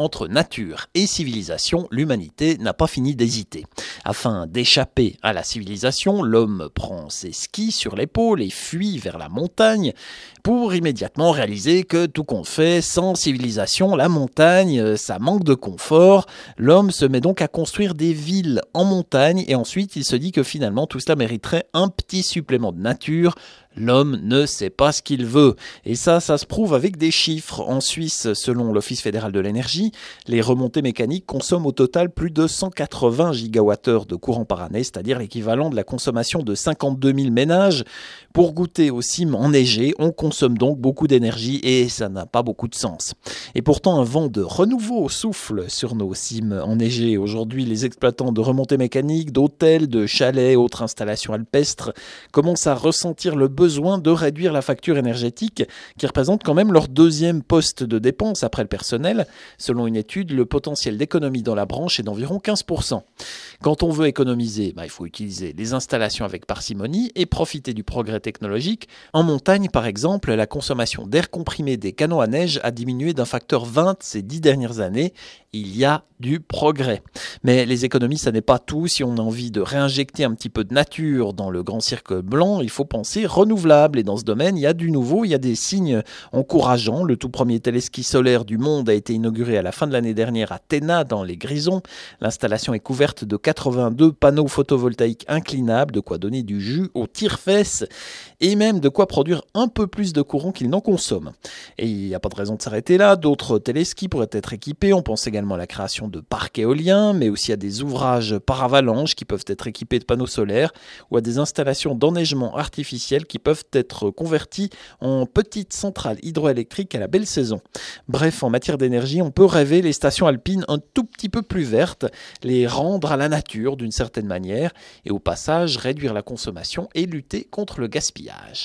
entre nature et civilisation, l'humanité n'a pas fini d'hésiter. Afin d'échapper à la civilisation, l'homme prend ses skis sur l'épaule et fuit vers la montagne pour immédiatement réaliser que tout compte fait, sans civilisation, la montagne, ça manque de confort. L'homme se met donc à construire des villes en montagne et ensuite il se dit que finalement tout cela mériterait un petit supplément de nature. L'homme ne sait pas ce qu'il veut. Et ça se prouve avec des chiffres. En Suisse, selon l'Office fédéral de l'énergie, les remontées mécaniques consomment au total plus de 180 gigawattheures de courant par année, c'est-à-dire l'équivalent de la consommation de 52 000 ménages. Pour goûter aux cimes enneigées, on consomme donc beaucoup d'énergie et ça n'a pas beaucoup de sens. Et pourtant, un vent de renouveau souffle sur nos cimes enneigées. Aujourd'hui, les exploitants de remontées mécaniques, d'hôtels, de chalets, autres installations alpestres commencent à ressentir le besoin de réduire la facture énergétique qui représente quand même leur deuxième poste de dépense après le personnel. Selon une étude, le potentiel d'économie dans la branche est d'environ 15%. Quand on veut économiser, il faut utiliser les installations avec parcimonie et profiter du progrès technologique. En montagne, par exemple, la consommation d'air comprimé des canons à neige a diminué d'un facteur 20 ces 10 dernières années. Il y a du progrès. Mais les économies, ça n'est pas tout. Si on a envie de réinjecter un petit peu de nature dans le grand cirque blanc, il faut penser renouvelable. Et dans ce domaine, il y a du nouveau, il y a des signes encourageants. Le tout premier téléski solaire du monde a été inauguré à la fin de l'année dernière à Téna, dans les Grisons. L'installation est couverte de 82 panneaux photovoltaïques inclinables, de quoi donner du jus aux tire-fesses et même de quoi produire un peu plus de courant qu'il n'en consomme. Et il n'y a pas de raison de s'arrêter là. D'autres téléskis pourraient être équipés. On pense également à la création de parcs éoliens, mais aussi à des ouvrages par avalanche qui peuvent être équipés de panneaux solaires ou à des installations d'enneigement artificiel qui peuvent être convertis en petites centrales hydroélectriques à la belle saison. Bref, en matière d'énergie, on peut rêver les stations alpines un tout petit peu plus vertes, les rendre à la nature d'une certaine manière et au passage réduire la consommation et lutter contre le gaspillage.